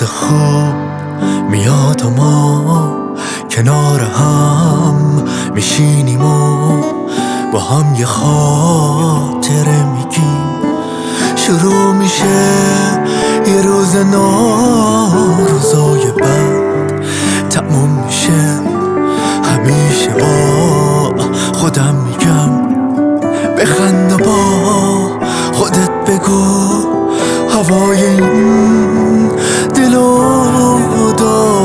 روز خوب میاد و ما کنار هم میشینیم و با هم یه خاطره میگیم. شروع میشه یه روز نو، روزای بعد تموم میشه. همیشه با خودم میگم بخند و با خودت بگو هوای این دلو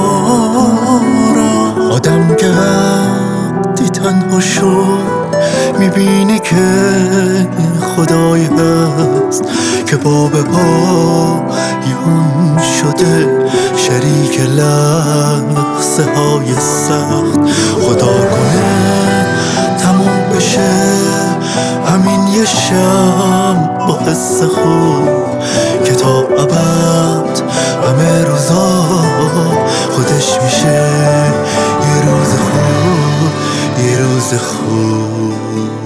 دارم. آدم که وقتی تنها شد میبینه که خدایی هست که پا به پای اون شده، شریک لحظه های سخت. خدا کنه تموم بشه همین یه شب با حس خوب که تا ابد همه روزا خودش میشه یه روز خوب، یه روز خوب.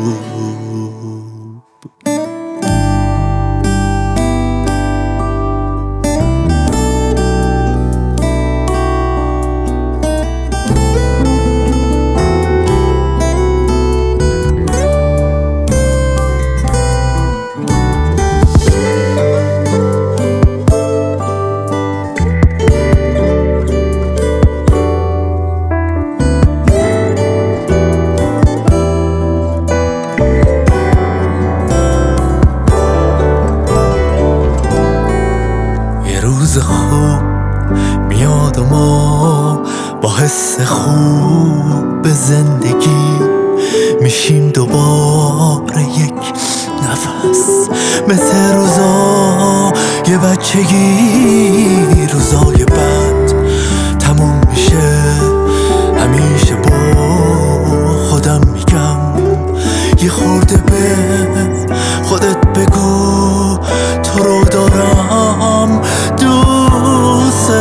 روز خوب میاد و ما با حس خوب به زندگی میشیم دوباره یک نفس، مثل روزا یه بچگی. روزای بعد تموم میشه، همیشه با خودم میگم یه خورده به خودت بگو تو رو دارم، دوست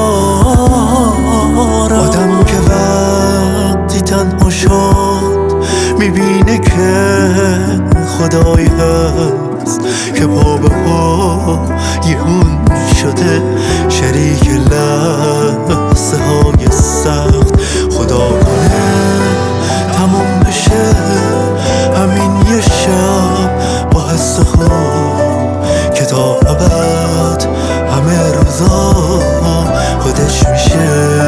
دارم. آدم که وقتی تنها شد میبینه که خدایی هست که پا به پای اون شده، شریک لحظه های سخت. خدا کنه تموم بشه همین یه شب با حس خوب که تا ابد همه روزا خودش میشه